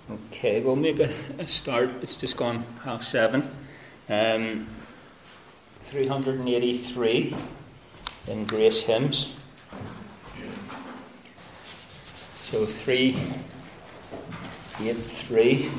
Okay, we'll make a start. It's just gone 7:30. 383 in Grace Hymns. So 383.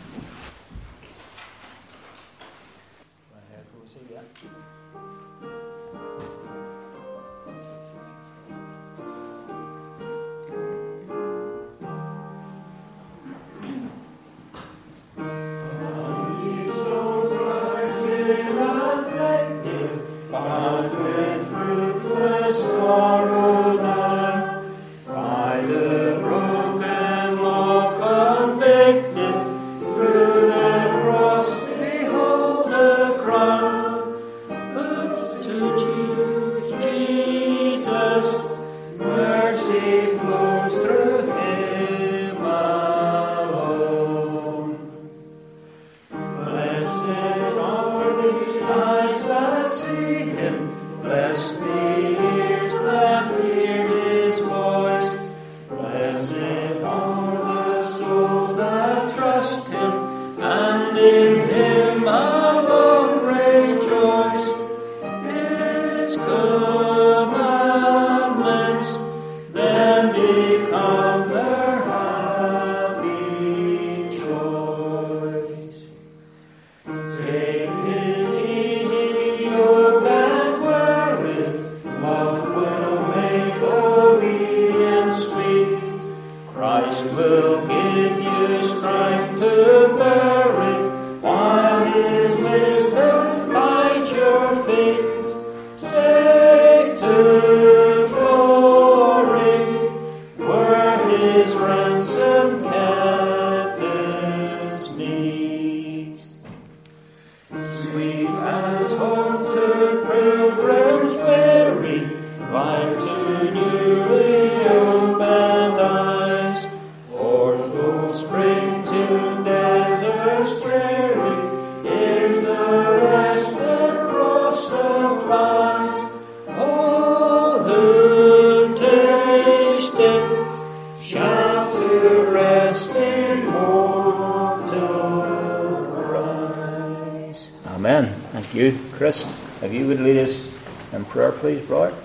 Amen. Thank you. Chris, if you would lead us in prayer, please, brother.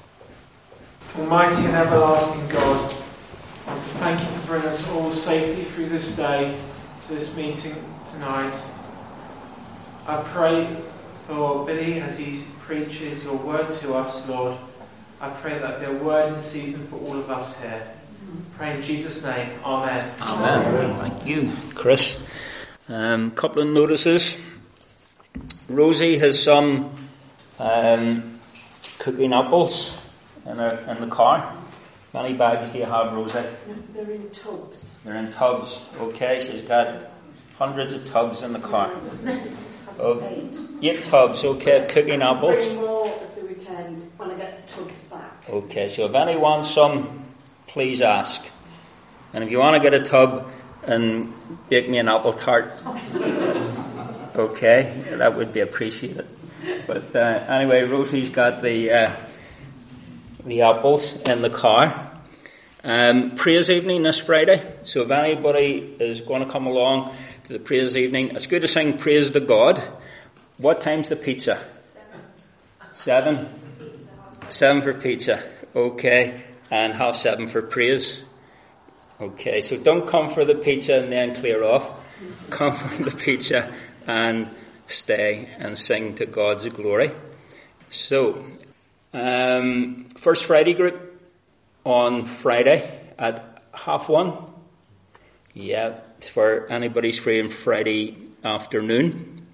Almighty and everlasting God, I want to thank you for bringing us all safely through this day to this meeting tonight. I pray for Billy as he preaches your word to us, Lord. I pray that there be a word in season for all of us here. Pray in Jesus' name. Amen. Amen. Thank you, Chris. Couple of notices. Rosie has some cooking apples in the car. How many bags do you have, Rosie? They're in tubs. They're in tubs. Okay, she's got hundreds of tubs in the car. Oh, 8 tubs. Okay, cooking apples. Bring more at the weekend when I get the tubs back. Okay, so if anyone wants some, please ask. And if you want to get a tub and bake me an apple tart, okay, that would be appreciated. But anyway, Rosie's got the apples in the car. Praise evening this Friday. So if anybody is going to come along to the praise evening, it's good to sing praise to God. What time's the pizza? 7. 7 for pizza. Okay, and 7:30 for praise. Okay, so don't come for the pizza and then clear off. Come for the pizza and stay and sing to God's glory. So, First Friday group on Friday at 1:30. Yeah, it's for anybody's free on Friday afternoon.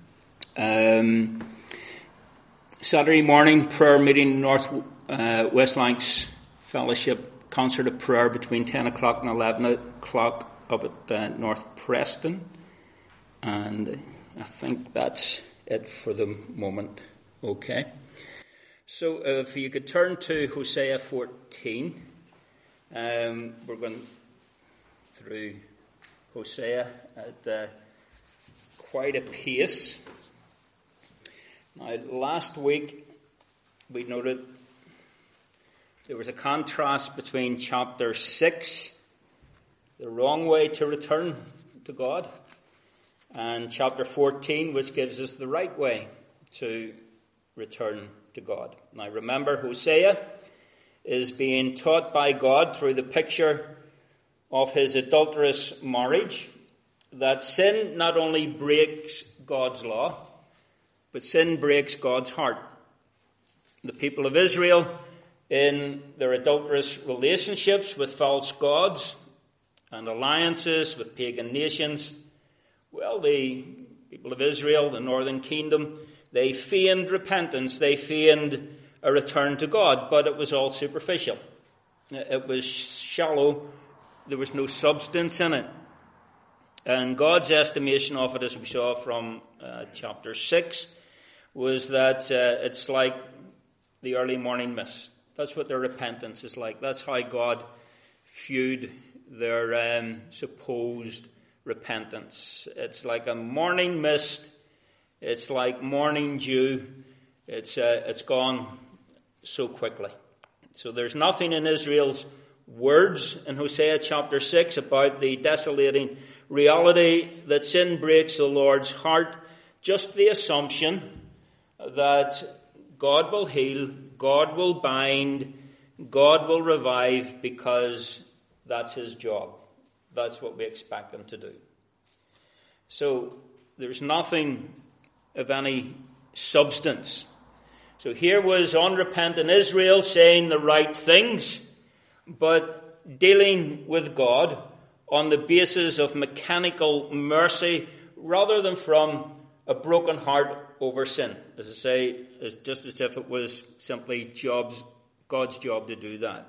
Saturday morning prayer meeting, North West Lancs Fellowship concert of prayer between 10 o'clock and 11 o'clock up at North Preston. And I think that's it for the moment. Okay. So if you could turn to Hosea 14. We're going through Hosea at quite a pace. Now, last week we noted there was a contrast between chapter 6, the wrong way to return, to God, and chapter 14, which gives us the right way to return to God. Now remember, Hosea is being taught by God through the picture of his adulterous marriage that sin not only breaks God's law, but sin breaks God's heart. The people of Israel, in their adulterous relationships with false gods and alliances with pagan nations, well, the people of Israel, the northern kingdom, they feigned repentance, they feigned a return to God, but it was all superficial. It was shallow, there was no substance in it. And God's estimation of it, as we saw from chapter 6, was that it's like the early morning mist. That's what their repentance is like. That's how God viewed their supposed repentance. It's like a morning mist. It's like morning dew. It's gone so quickly. So there's nothing in Israel's words in Hosea chapter 6 about the desolating reality that sin breaks the Lord's heart. Just the assumption that God will heal, God will bind, God will revive, because that's his job. That's what we expect him to do. So there's nothing of any substance. So here was unrepentant Israel saying the right things, but dealing with God on the basis of mechanical mercy rather than from a broken heart over sin. As I say, it's just as if it was simply God's job to do that.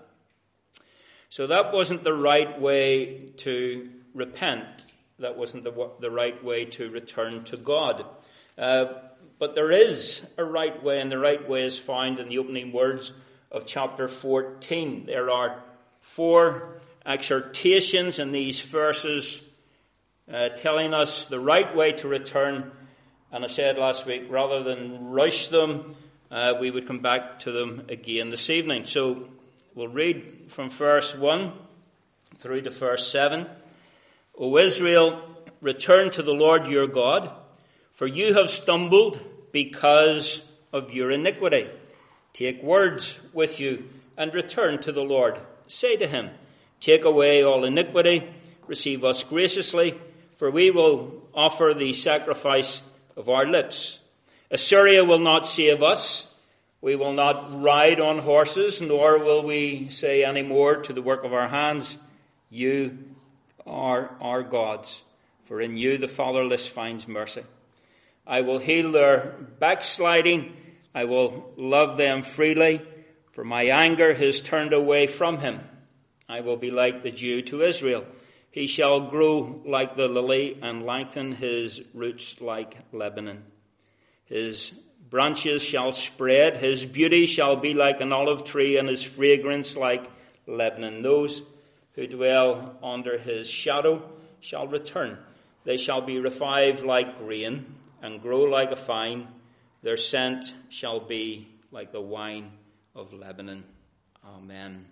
So that wasn't the right way to repent. That wasn't the right way to return to God. But there is a right way, and the right way is found in the opening words of chapter 14. There are 4 exhortations in these verses telling us the right way to return. And I said last week, rather than rush them, we would come back to them again this evening. So we'll read from verse 1 through to verse 7. O Israel, return to the Lord your God, for you have stumbled because of your iniquity. Take words with you and return to the Lord. Say to him, take away all iniquity, receive us graciously, for we will offer the sacrifice of our lips. Assyria will not save us. We will not ride on horses, nor will we say any more to the work of our hands, you are our gods, for in you the fatherless finds mercy. I will heal their backsliding. I will love them freely, for my anger has turned away from him. I will be like the dew to Israel. He shall grow like the lily and lengthen his roots like Lebanon. His branches shall spread. His beauty shall be like an olive tree, and his fragrance like Lebanon. Those who dwell under his shadow shall return. They shall be revived like grain and grow like a vine. Their scent shall be like the wine of Lebanon. Amen.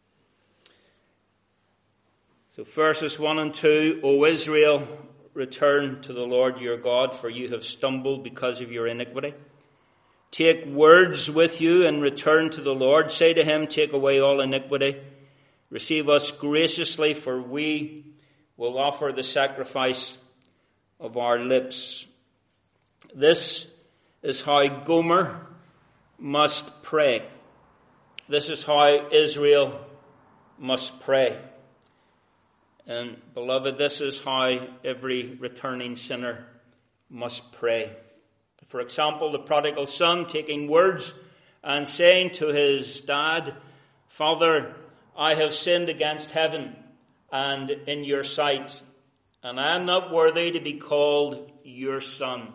So verses 1 and 2, O Israel, return to the Lord your God, for you have stumbled because of your iniquity. Take words with you and return to the Lord. Say to him, take away all iniquity. Receive us graciously, for we will offer the sacrifice of our lips. This is how Gomer must pray. This is how Israel must pray. And beloved, this is how every returning sinner must pray. For example, the prodigal son taking words and saying to his dad, Father, I have sinned against heaven and in your sight, and I am not worthy to be called your son.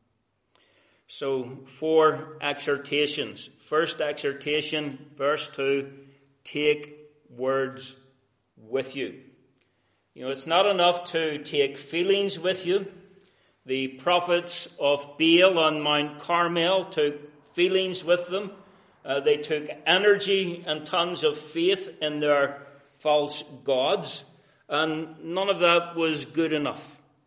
So 4 exhortations. First exhortation, verse 2, take words with you. You know, it's not enough to take feelings with you. The prophets of Baal on Mount Carmel took feelings with them. They took energy and tons of faith in their false gods. And none of that was good enough.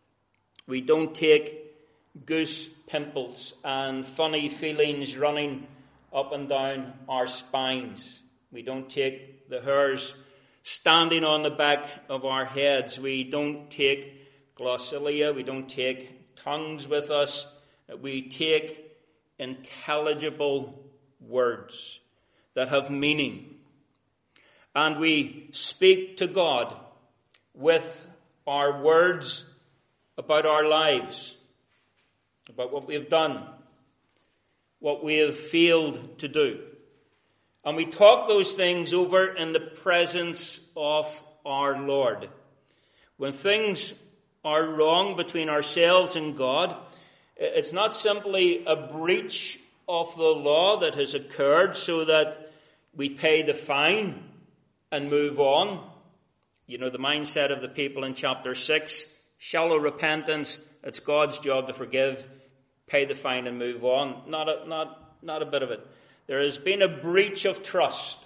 We don't take goose pimples and funny feelings running up and down our spines. We don't take the hairs standing on the back of our heads. We don't take glossalia. We don't take tongues with us. We take intelligible words that have meaning. And we speak to God with our words about our lives, about what we have done, what we have failed to do. And we talk those things over in the presence of our Lord. When things are wrong between ourselves and God, it's not simply a breach of the law that has occurred so that we pay the fine and move on. You know, the mindset of the people in chapter 6, shallow repentance, it's God's job to forgive, pay the fine and move on. Not a bit of it. There has been a breach of trust.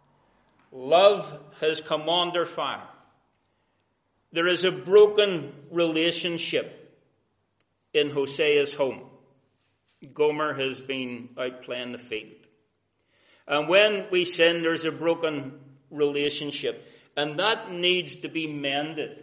Love has come under fire. There is a broken relationship in Hosea's home. Gomer has been out playing the field. And when we sin, there's a broken relationship. And that needs to be mended.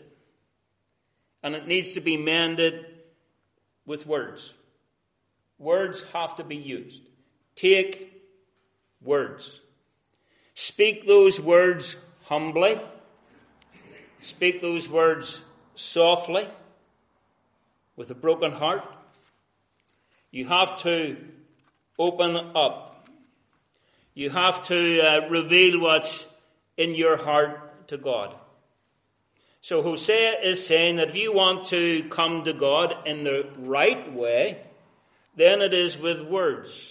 And it needs to be mended with words. Words have to be used. Take words. Speak those words humbly. Speak those words softly, with a broken heart. You have to open up. You have to reveal what's in your heart to God. So Hosea is saying that if you want to come to God in the right way, then it is with words.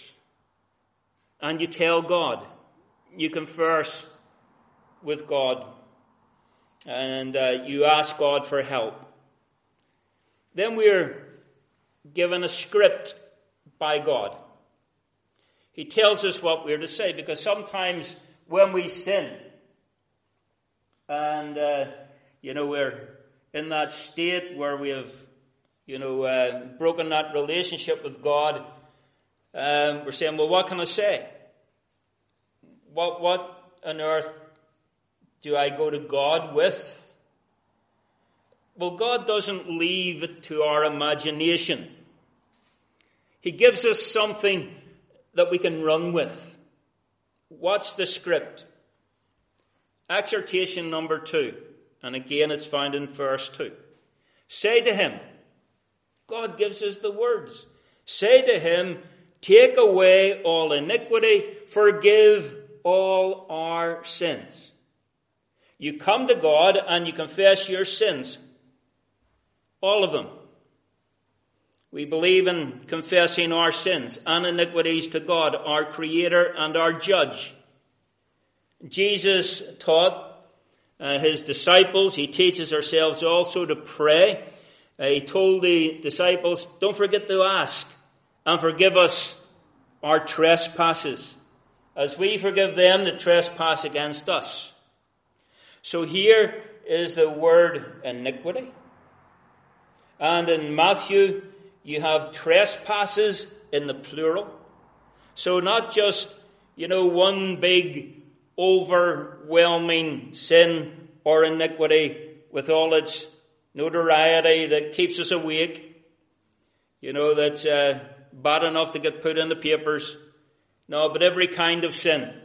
And you tell God. You converse with God. And you ask God for help. Then we're given a script by God. He tells us what we're to say, because sometimes when we sin, and we're in that state where we have broken that relationship with God, we're saying, well, what can I say? What on earth do I go to God with? Well, God doesn't leave it to our imagination. He gives us something that we can run with. What's the script? Exhortation number 2. And again, it's found in verse 2. Say to him, God gives us the words. Say to him, take away all iniquity, forgive all our sins. You come to God and you confess your sins. All of them. We believe in confessing our sins and iniquities to God, our Creator and our Judge. Jesus taught his disciples, he teaches ourselves also to pray. He told the disciples, don't forget to ask and forgive us our trespasses, as we forgive them that trespass against us. So here is the word iniquity. And in Matthew, you have trespasses in the plural. So not just, one big overwhelming sin or iniquity with all its notoriety that keeps us awake. That's bad enough to get put in the papers. No, but every kind of sin.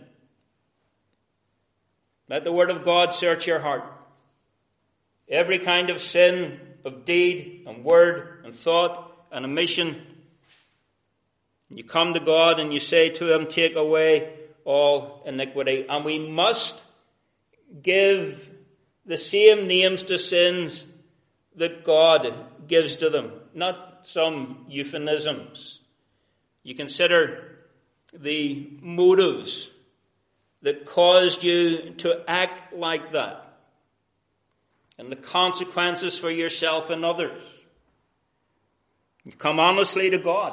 Let the word of God search your heart. Every kind of sin of deed and word and thought and omission. You come to God and you say to him, take away all iniquity. And we must give the same names to sins that God gives to them, not some euphemisms. You consider the motives that caused you to act like that, and the consequences for yourself and others. You come honestly to God.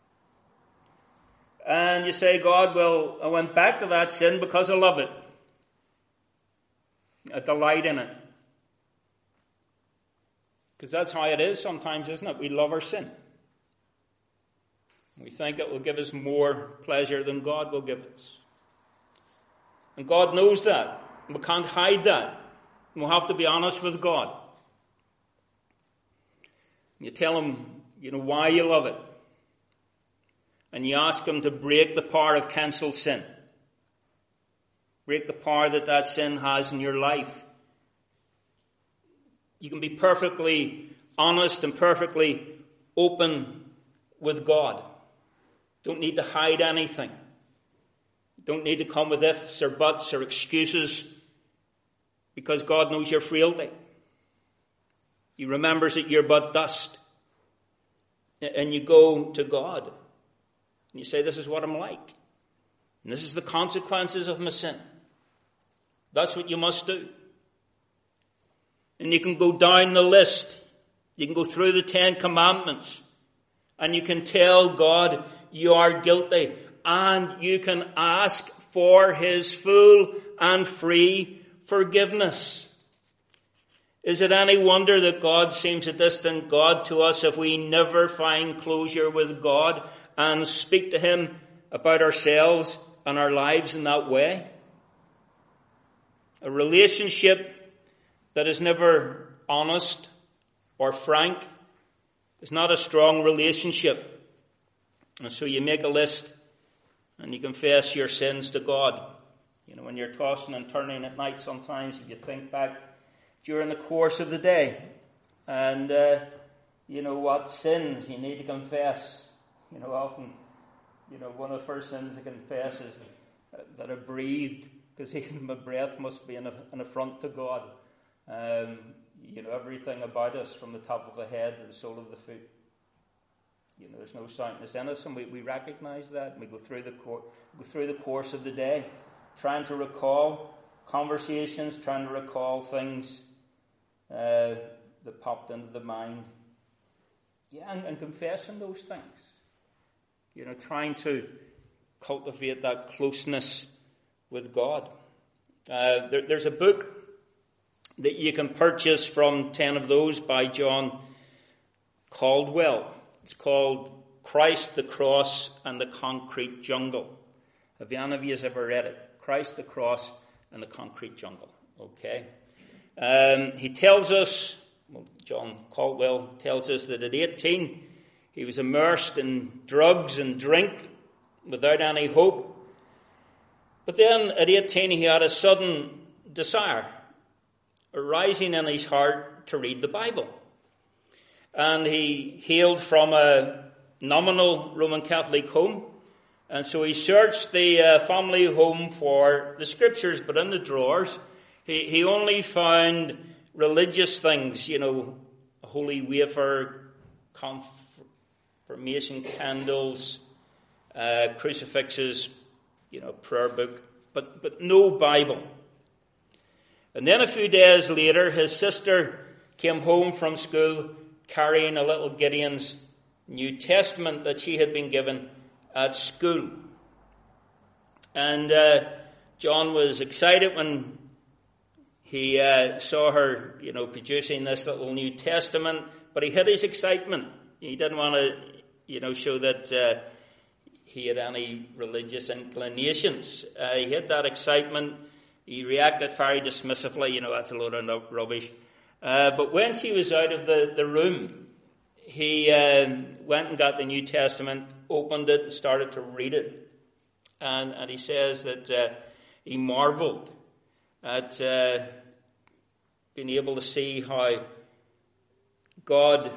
And you say, God, well, I went back to that sin because I love it. I delight in it. Because that's how it is sometimes, isn't it? We love our sin. We think it will give us more pleasure than God will give us. And God knows that. We can't hide that. We'll have to be honest with God. You tell him, why you love it. And you ask him to break the power of cancelled sin. Break the power that sin has in your life. You can be perfectly honest and perfectly open with God. Don't need to hide anything. Don't need to come with ifs or buts or excuses, because God knows your frailty. He remembers that you're but dust. And you go to God and you say, this is what I'm like. And this is the consequences of my sin. That's what you must do. And you can go down the list. You can go through the 10 Commandments. And you can tell God you are guilty. And you can ask for his full and free forgiveness. Is it any wonder that God seems a distant God to us if we never find closure with God and speak to him about ourselves and our lives in that way? A relationship that is never honest or frank is not a strong relationship. And so you make a list and you confess your sins to God. When you're tossing and turning at night, sometimes you think back during the course of the day and what sins you need to confess. Often, one of the first sins I confess is that I breathed, because even my breath must be an affront to God. Everything about us, from the top of the head to the sole of the foot. There's no soundness in us, and we recognise that. And we go through the course of the day, trying to recall conversations, trying to recall things that popped into the mind. And confessing those things. Trying to cultivate that closeness with God. There's a book that you can purchase from 10 of those by John Caldwell. It's called Christ, the Cross, and the Concrete Jungle. Have any of you ever read it? Christ, the Cross, and the Concrete Jungle. Okay. He tells us, John Caldwell tells us, that at 18 he was immersed in drugs and drink without any hope. But then at 18 he had a sudden desire arising in his heart to read the Bible. And he hailed from a nominal Roman Catholic home. And so he searched the family home for the scriptures, but in the drawers he only found religious things, a holy wafer, confirmation candles, crucifixes, prayer book, but no Bible. And then a few days later, his sister came home from school carrying a little Gideon's New Testament that she had been given at school. And John was excited when he saw her, producing this little New Testament, but he hid his excitement. He didn't want to, show that he had any religious inclinations. He hid that excitement. He reacted very dismissively, that's a load of rubbish. But when she was out of the room, he went and got the New Testament, opened it, and started to read it. And he says that he marveled at being able to see how God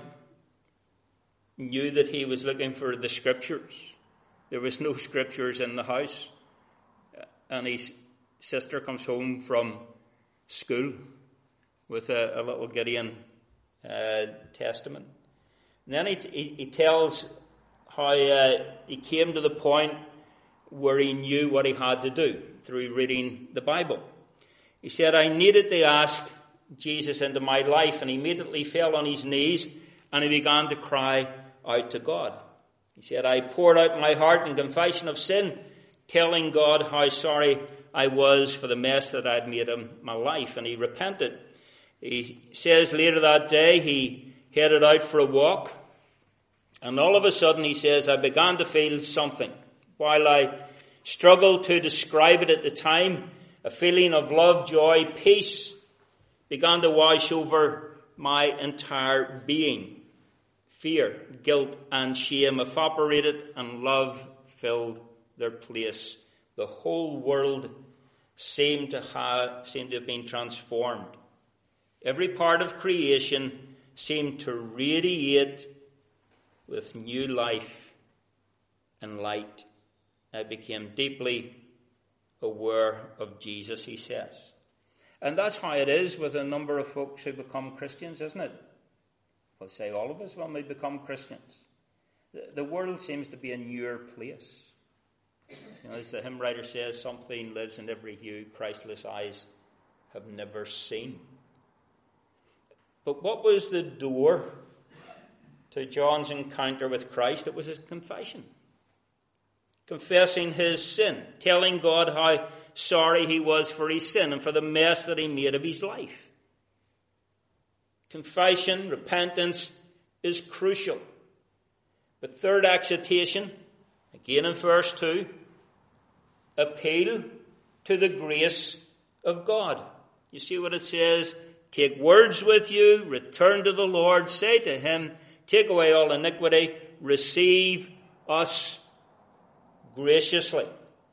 knew that he was looking for the scriptures. There was no scriptures in the house. And his sister comes home from school with a little Gideon Testament. And then he tells how he came to the point where he knew what he had to do through reading the Bible. He said, I needed to ask Jesus into my life, and he immediately fell on his knees and he began to cry out to God. He said, I poured out my heart in confession of sin, telling God how sorry I was for the mess that I'd made in my life, and he repented. He says later that day he headed out for a walk. And all of a sudden, he says, I began to feel something. While I struggled to describe it at the time, a feeling of love, joy, peace began to wash over my entire being. Fear, guilt, and shame evaporated, and love filled their place. The whole world seemed to have been transformed. Every part of creation seemed to radiate with new life and light. I became deeply aware of Jesus, he says. And that's how it is with a number of folks who become Christians, isn't it? I'll say all of us when we become Christians. The world seems to be a newer place. You know, as the hymn writer says, something lives in every hue Christless eyes have never seen. But what was the door to John's encounter with Christ? It was his confession. Confessing his sin, telling God how sorry he was for his sin and for the mess that he made of his life. Confession, repentance is crucial. The third exhortation, again in verse 2, appeal to the grace of God. You see what it says? Take words with you, return to the Lord, say to him, take away all iniquity, receive us graciously.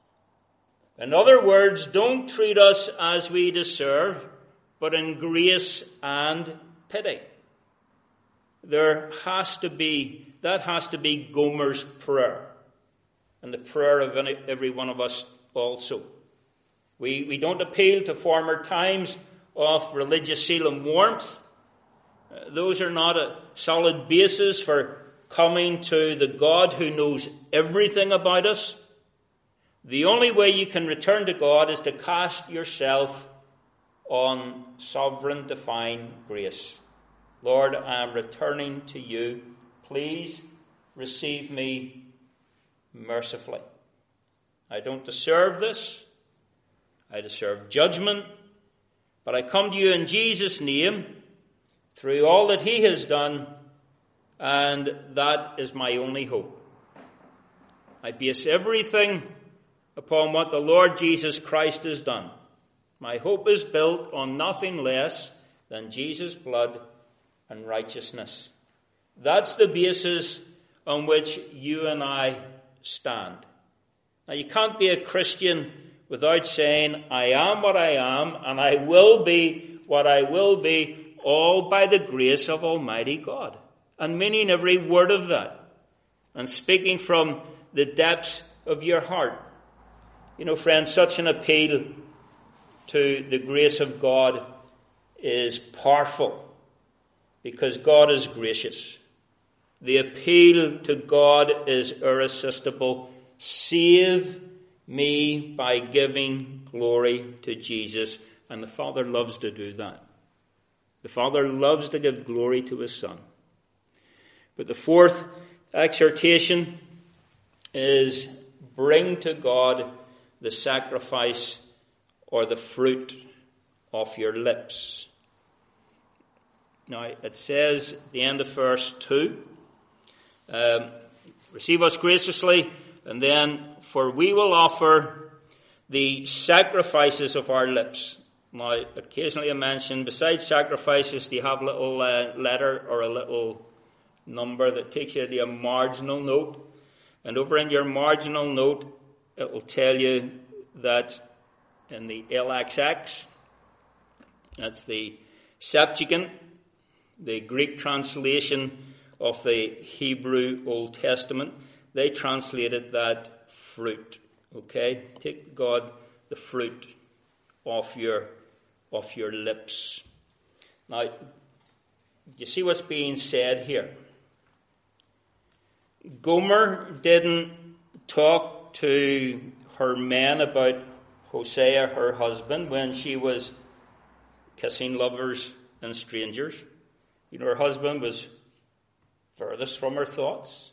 In other words, don't treat us as we deserve, but in grace and pity. That has to be Gomer's prayer, and the prayer of every one of us also. We don't appeal to former times of religious zeal and warmth. Those are not a solid basis for coming to the God who knows everything about us. The only way you can return to God is to cast yourself on sovereign divine grace. Lord, I am returning to you. Please receive me mercifully. I don't deserve this. I deserve judgment. But I come to you in Jesus' name through all that he has done, and that is my only hope. I base everything upon what the Lord Jesus Christ has done. My hope is built on nothing less than Jesus' blood and righteousness. That's the basis on which you and I stand. Now, you can't be a Christian without saying, I am what I am, and I will be what I will be, all by the grace of Almighty God. And meaning every word of that. And speaking from the depths of your heart. You know, friends, such an appeal to the grace of God is powerful, because God is gracious. The appeal to God is irresistible. Save me by giving glory to Jesus. And the Father loves to do that. The Father loves to give glory to his Son. But the fourth exhortation is bring to God the sacrifice or the fruit of your lips. Now, it says at the end of verse 2, receive us graciously, and then, for we will offer the sacrifices of our lips. Now, occasionally I mention, besides sacrifices, do you have a little letter or a little number that takes you to a marginal note? And over in your marginal note, it will tell you that in the LXX, that's the Septuagint, the Greek translation of the Hebrew Old Testament, they translated that fruit. Okay? Take God the fruit of your lips. Now, you see what's being said here? Gomer didn't talk to her men about Hosea, her husband, when she was kissing lovers and strangers. You know, her husband was furthest from her thoughts.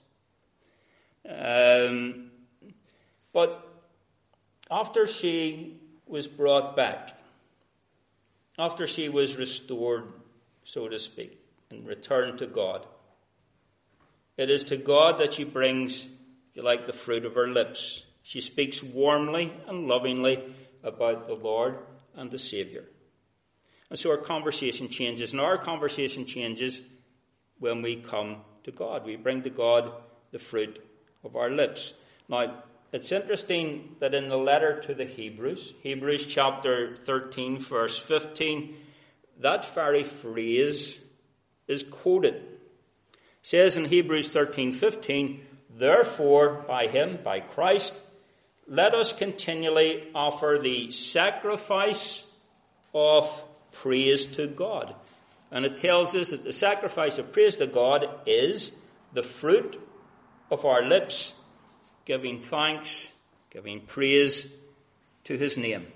But after she was brought back, after she was restored, so to speak, and return to God. It is to God that she brings, if you like, the fruit of her lips. She speaks warmly and lovingly about the Lord and the Saviour. And so our conversation changes. And our conversation changes when we come to God. We bring to God the fruit of our lips. Now, it's interesting that in the letter to the Hebrews chapter 13, verse 15, that very phrase is quoted. It says in Hebrews 13:15, therefore, by him, by Christ, let us continually offer the sacrifice of praise to God. And it tells us that the sacrifice of praise to God is the fruit of our lips, giving thanks, giving praise to his name.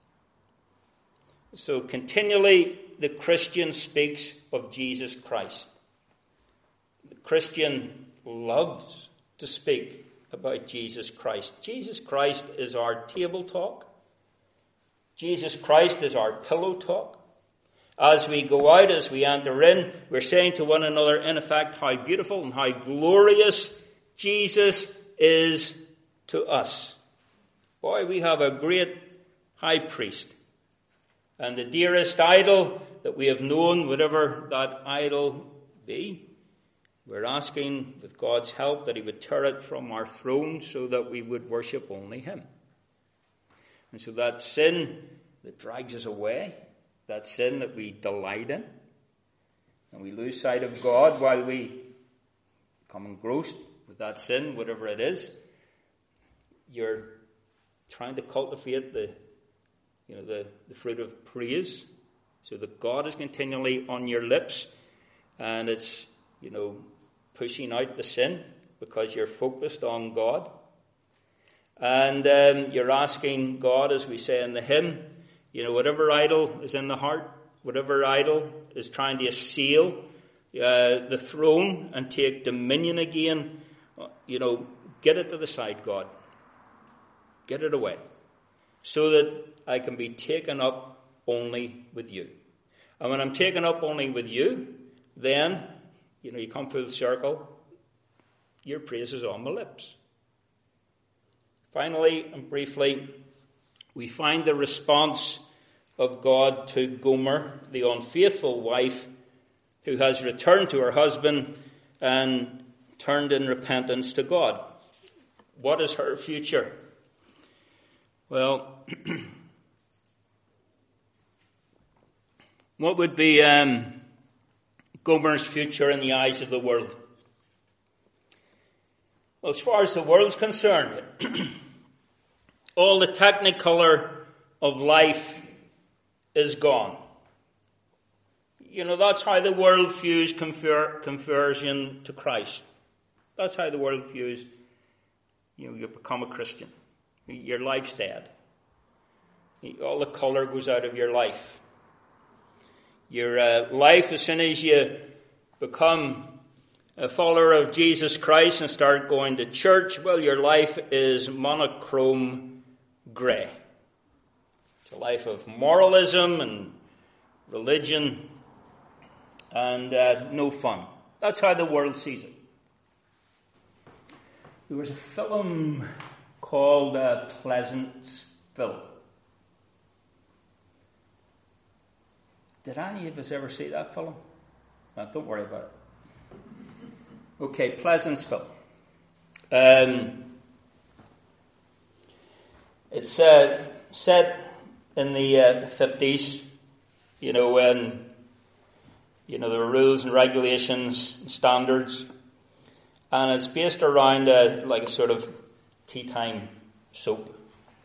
So continually the Christian speaks of Jesus Christ. The Christian loves to speak about Jesus Christ. Jesus Christ is our table talk. Jesus Christ is our pillow talk. As we go out, as we enter in, we're saying to one another, in effect, how beautiful and how glorious Jesus is to us. Boy, we have a great high priest. And the dearest idol that we have known, whatever that idol be, we're asking, with God's help, that he would tear it from our throne so that we would worship only him. And so that sin that drags us away, that sin that we delight in, and we lose sight of God while we become engrossed with that sin, whatever it is, you're trying to cultivate the fruit of praise, so that God is continually on your lips, and it's, pushing out the sin because you're focused on God. And you're asking God, as we say in the hymn, whatever idol is in the heart, whatever idol is trying to assail the throne and take dominion again, get it to the side, God. Get it away, so that I can be taken up only with you. And when I'm taken up only with you, then, you come full circle, your praise is on my lips. Finally and briefly, we find the response of God to Gomer, the unfaithful wife, who has returned to her husband and turned in repentance to God. What is her future? Well, what would be Gomer's future in the eyes of the world? Well, as far as the world's concerned, all the technicolor of life is gone. That's how the world views conversion to Christ. That's how the world views, you become a Christian. Your life's dead. All the colour goes out of your life. Your life, as soon as you become a follower of Jesus Christ and start going to church, well, your life is monochrome grey. It's a life of moralism and religion and no fun. That's how the world sees it. There was a film called Pleasantville. Did any of us ever see that film? No, don't worry about it. Okay, Pleasantville. It's set in the 50s, when, there were rules and regulations and standards. And it's based around a sort of tea time soap,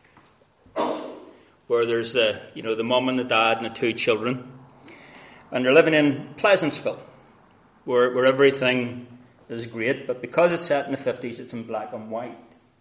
where there's the mum and the dad and the two children. And they're living in Pleasantville, where everything is great, but because it's set in the 50s, it's in black and white.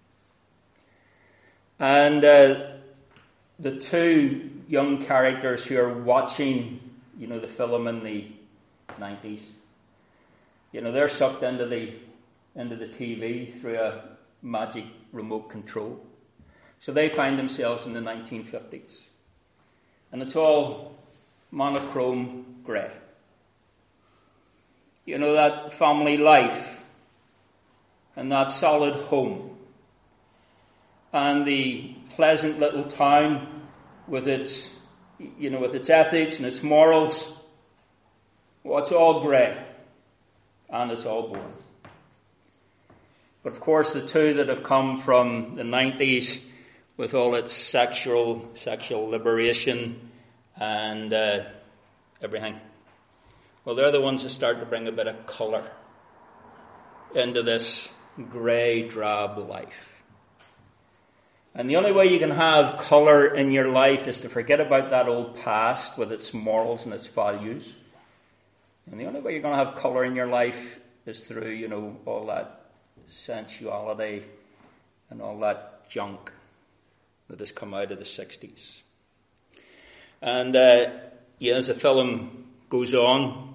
And the two young characters who are watching, the film in the 90s, they're sucked into the TV through a magic remote control. So they find themselves in the 1950s. And it's all monochrome grey. that family life and that solid home and the pleasant little town with its ethics and its morals. Well, it's all grey and it's all boring. But of course, the two that have come from the 90s with all its sexual liberation and everything, well, they're the ones that start to bring a bit of colour into this grey, drab life. And the only way you can have colour in your life is to forget about that old past with its morals and its values. And the only way you're going to have colour in your life is through, all that sensuality and all that junk that has come out of the 60s. And, as the film goes on,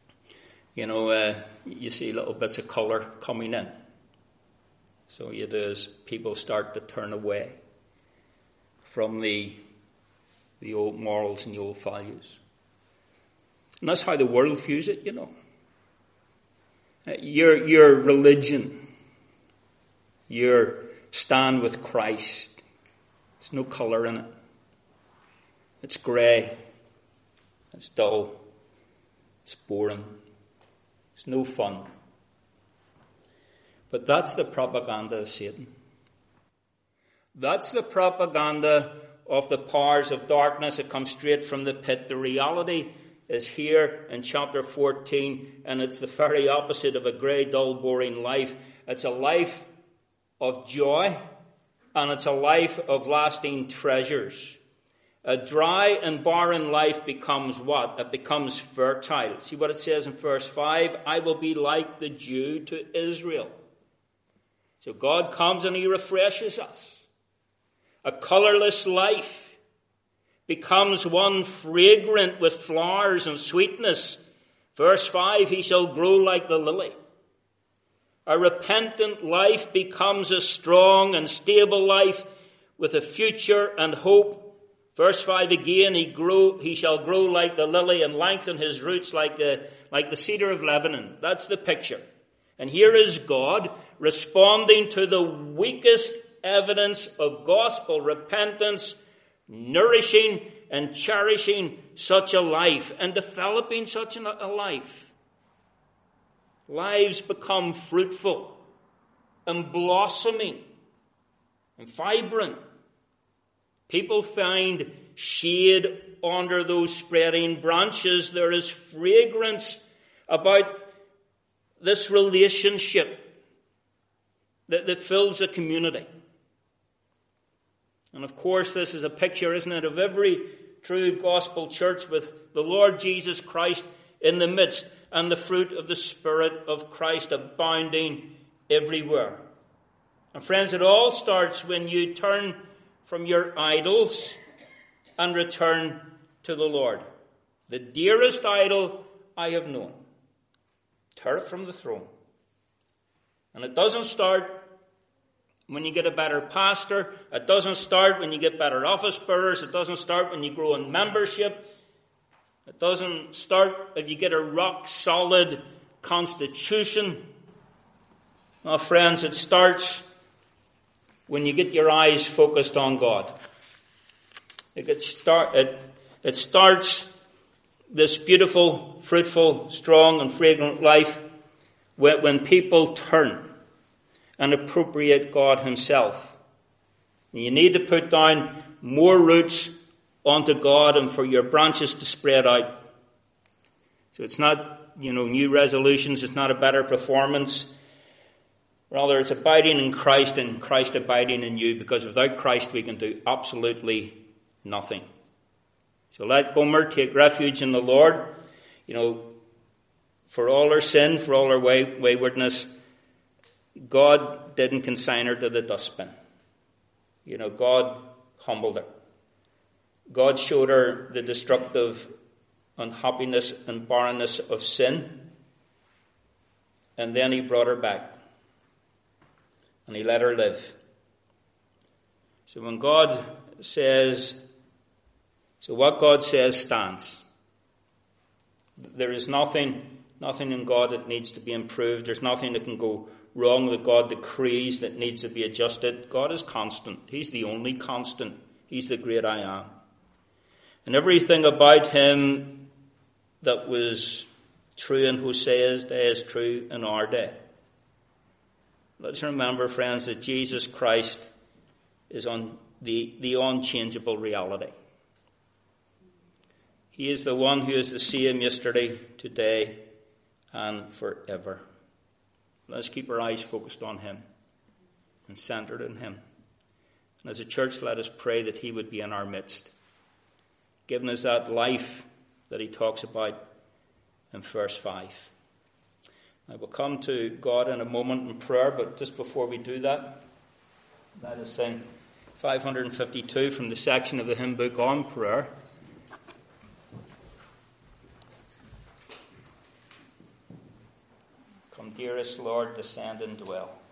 you see little bits of colour coming in. So you do as people start to turn away from the old morals and the old values. And that's how the world views it, Your religion, your stand with Christ, there's no colour in it. It's grey. It's dull. It's boring. It's no fun. But that's the propaganda of Satan. That's the propaganda of the powers of darkness that come straight from the pit. The reality is here in chapter 14, and it's the very opposite of a grey, dull, boring life. It's a life of joy, and it's a life of lasting treasures. A dry and barren life becomes what? It becomes fertile. See what it says in verse 5? I will be like the dew to Israel. So God comes and he refreshes us. A colourless life becomes one fragrant with flowers and sweetness. Verse 5, he shall grow like the lily. A repentant life becomes a strong and stable life with a future and hope. Verse 5 again, he shall grow like the lily and lengthen his roots like the cedar of Lebanon. That's the picture. And here is God responding to the weakest evidence of gospel repentance, nourishing and cherishing such a life and developing such a life. Lives become fruitful and blossoming and vibrant. People find shade under those spreading branches. There is fragrance about this relationship that fills a community. And of course, this is a picture, isn't it, of every true gospel church with the Lord Jesus Christ in the midst and the fruit of the Spirit of Christ abounding everywhere. And friends, it all starts when you turn from your idols and return to the Lord. The dearest idol I have known. Tear it from the throne. And it doesn't start when you get a better pastor. It doesn't start when you get better office bearers. It doesn't start when you grow in membership. It doesn't start if you get a rock solid constitution. Well, friends, it starts when you get your eyes focused on God. It starts this beautiful, fruitful, strong and fragrant life when people turn and appropriate God himself. And you need to put down more roots onto God and for your branches to spread out. So it's not, new resolutions. It's not a better performance. Rather, it's abiding in Christ and Christ abiding in you, because without Christ we can do absolutely nothing. So let Gomer take refuge in the Lord. For all her sin, for all her waywardness, God didn't consign her to the dustbin. God humbled her. God showed her the destructive unhappiness and barrenness of sin. And then he brought her back. And he let her live. So when God says, what God says stands. There is nothing nothing in God that needs to be improved. There's nothing that can go wrong that God decrees that needs to be adjusted. God is constant. He's the only constant. He's the great I am. And everything about him that was true in Hosea's day is true in our day. Let's remember, friends, that Jesus Christ is on the unchangeable reality. He is the one who is the same yesterday, today, and forever. Let's keep our eyes focused on him and centered in him. And as a church, let us pray that he would be in our midst, giving us that life that he talks about in verse 5. I will come to God in a moment in prayer, but just before we do that, let us sing 552 from the section of the hymn book on prayer. Come, dearest Lord, descend and dwell.